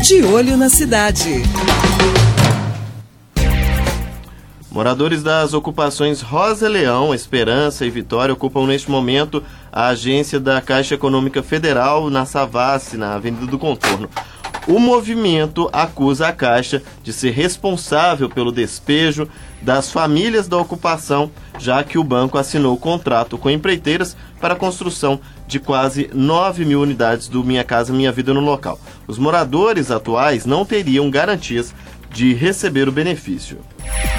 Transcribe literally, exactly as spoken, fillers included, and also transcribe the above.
De Olho na Cidade. Moradores das ocupações Rosa Leão, Esperança e Vitória ocupam neste momento a agência da Caixa Econômica Federal na Savassi, na Avenida do Contorno. O movimento acusa a Caixa de ser responsável pelo despejo das famílias da ocupação, já que o banco assinou contrato com empreiteiras para a construção de quase nove mil unidades do Minha Casa Minha Vida no local. Os moradores atuais não teriam garantias de receber o benefício.